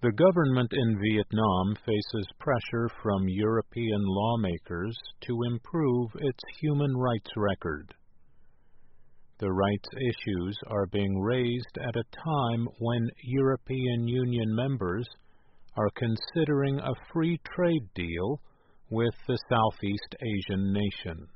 The government in Vietnam faces pressure from European lawmakers to improve its human rights record. The rights issues are being raised at a time when European Union members are considering a free trade deal with the Southeast Asian nation.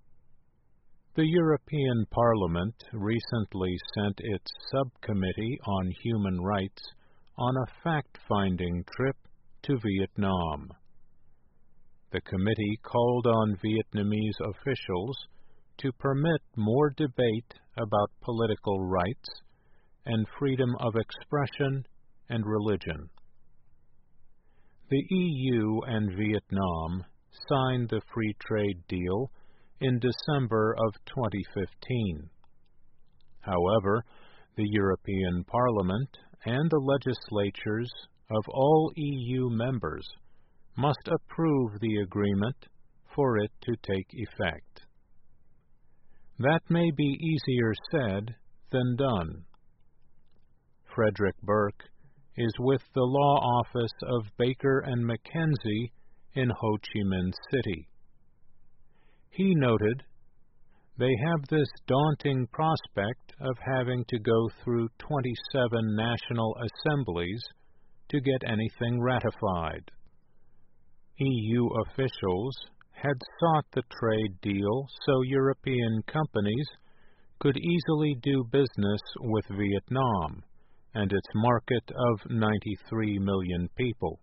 The European Parliament recently sent its Subcommittee on Human Rights on a fact-finding trip to Vietnam. The committee called on Vietnamese officials to permit more debate about political rights and freedom of expression and religion. The EU and Vietnam signed the free trade deal in December of 2015. However, the European Parliament and the legislatures of all EU members must approve the agreement for it to take effect. That may be easier said than done. Frederick Burke is with the law office of Baker & McKenzie in Ho Chi Minh City. He noted, "They have this daunting prospect of having to go through 27 national assemblies to get anything ratified." EU officials had sought the trade deal so European companies could easily do business with Vietnam and its market of 93 million people.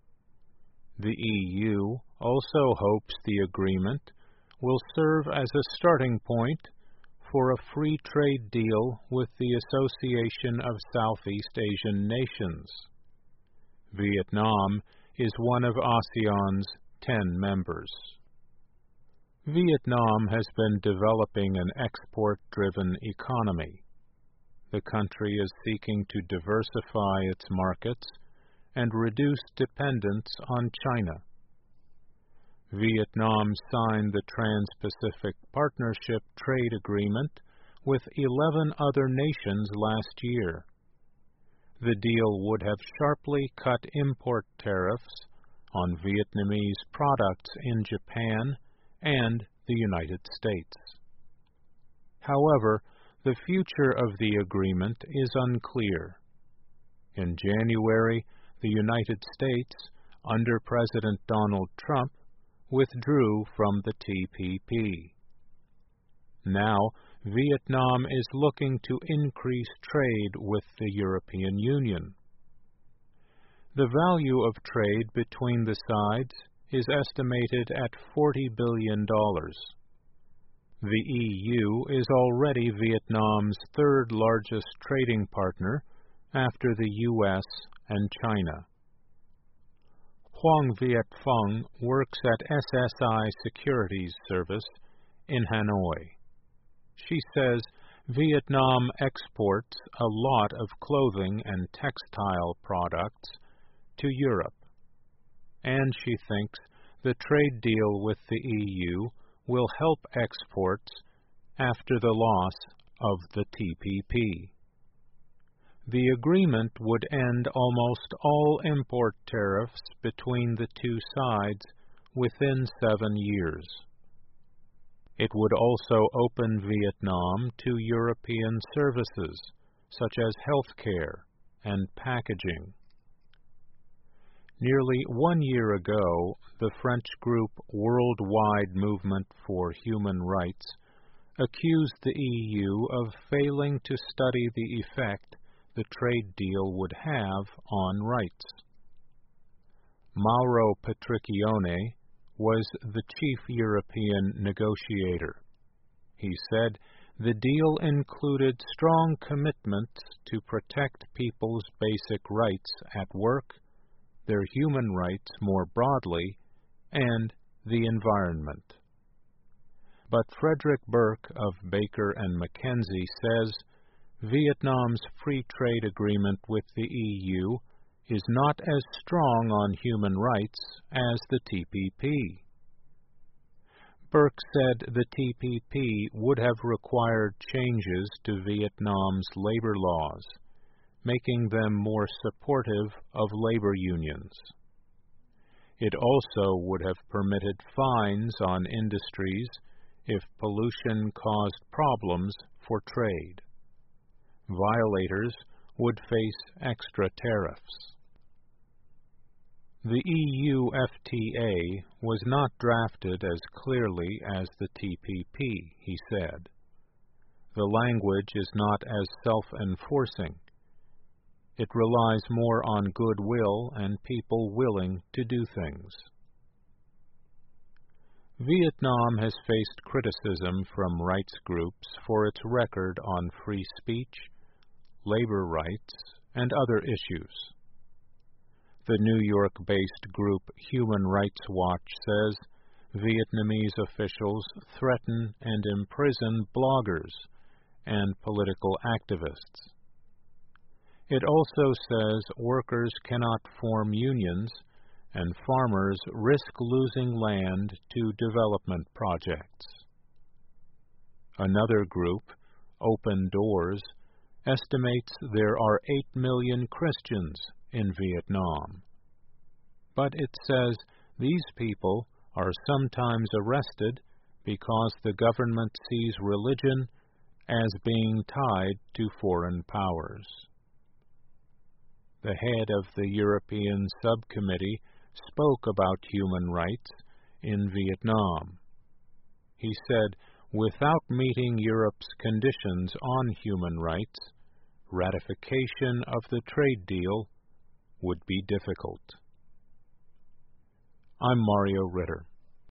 The EU also hopes the agreement will serve as a starting point for a free trade deal with the Association of Southeast Asian Nations. Vietnam is one of ASEAN's 10 members. Vietnam has been developing an export-driven economy. The country is seeking to diversify its markets and reduce dependence on China. Vietnam signed the Trans-Pacific Partnership Trade Agreement with 11 other nations last year. The deal would have sharply cut import tariffs on Vietnamese products in Japan and the United States. However, the future of the agreement is unclear. In January, the United States, under President Donald Trump, withdrew from the TPP. Now, Vietnam is looking to increase trade with the European Union. The value of trade between the sides is estimated at $40 billion. The EU is already Vietnam's third largest trading partner after the U.S. and China. Hoang Viet Phong works at SSI Securities Service in Hanoi. She says Vietnam exports a lot of clothing and textile products to Europe, and she thinks the trade deal with the EU will help exports after the loss of the TPP. The agreement would end almost all import tariffs between the two sides within 7 years. It would also open Vietnam to European services, such as healthcare and packaging. Nearly 1 year ago, the French group Worldwide Movement for Human Rights accused the EU of failing to study the effect the trade deal would have on rights. Mauro Petricchione was the chief European negotiator. He said the deal included strong commitments to protect people's basic rights at work, their human rights more broadly, and the environment. But Frederick Burke of Baker & McKenzie says Vietnam's free trade agreement with the EU is not as strong on human rights as the TPP. Burke said the TPP would have required changes to Vietnam's labor laws, making them more supportive of labor unions. It also would have permitted fines on industries if pollution caused problems for trade. Violators would face extra tariffs. The EU FTA was not drafted as clearly as the TPP, he said. The language is not as self-enforcing. It relies more on goodwill and people willing to do things. Vietnam has faced criticism from rights groups for its record on free speech, labor rights, and other issues. The New York-based group Human Rights Watch says Vietnamese officials threaten and imprison bloggers and political activists. It also says workers cannot form unions and farmers risk losing land to development projects. Another group, Open Doors, estimates there are 8 million Christians in Vietnam. But it says these people are sometimes arrested because the government sees religion as being tied to foreign powers. The head of the European Subcommittee spoke about human rights in Vietnam. He said, without meeting Europe's conditions on human rights, ratification of the trade deal would be difficult. I'm Mario Ritter.